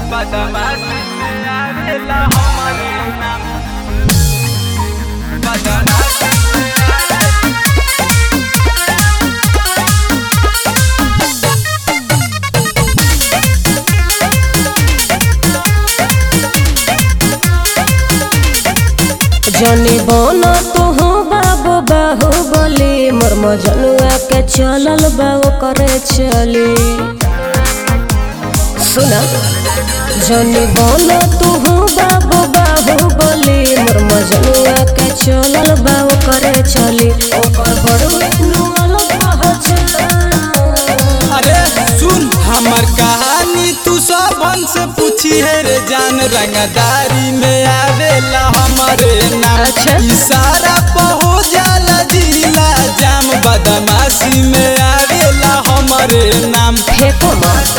बदमाशी में आवेला हमारे नाम बदमाशी जनी बोना तू बाबू बाहुबली मोर मजनुआ के चलल बाबू करे चली सुना जनी बोना तू बाबू बाहुबली मोर मजनुआ के चलल बाबू करे चली ओकर बड़ुए नुअल पहचान। अरे सुन हमर कहानी तू सबन से पूछी है रे जान रंगदारी में आवेला हमारे नाम अच्छा। इशारा पहो जाला जिला जाम बदमाशी में आवेला हमारे नाम फेंको मत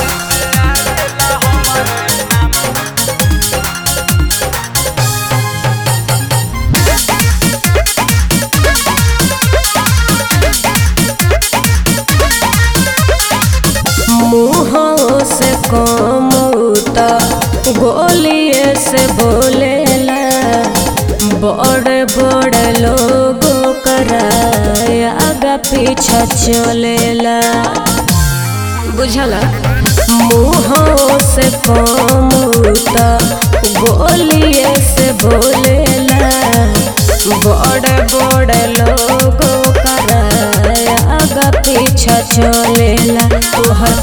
मुँहों से कमौता गोलिए से बोलेला बड़े बड़े लोगों कराया आगा पीछा चलेला बुझला मुँहों से कमौता गोलिए से बोलेला बड़े बड़े लोगों कराया आगा पीछा चलेला तोहर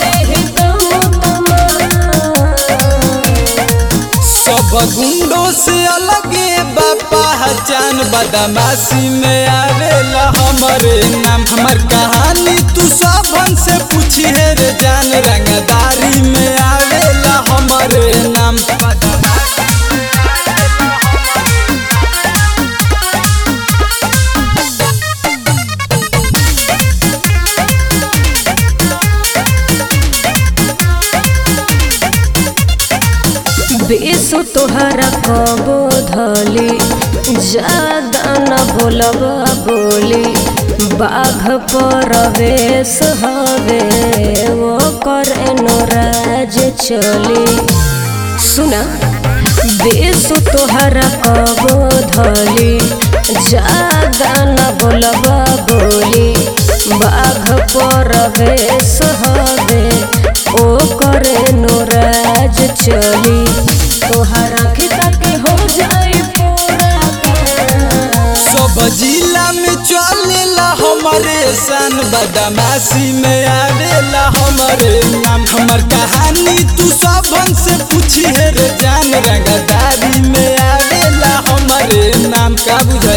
सब गुंडों से अलगे पहचान बदमाशी में आवेला हमारे नाम हमर कहानी तू सबन से पूछी है रे जान रंगदारी में आवेला हमारे नाम बेसु तोहरा कबो धली ज्यादा न बोलबा बोली बाघ परवेश हवे वो करे नोराज चली सुना बेसु तोहरा कबो धली ज्यादा न बोलबा बोली बाघ परवेश हवे ओ करे नोराज चली तोहरा खिता के हो जाई पूरा सब जिला में चलेला हमारे सन बदमाशी में आवेला हमारे नाम हमर कहानी तू सबन से पूछी है रे जान रंगदारी में आवेला हमारे नाम का बुझा।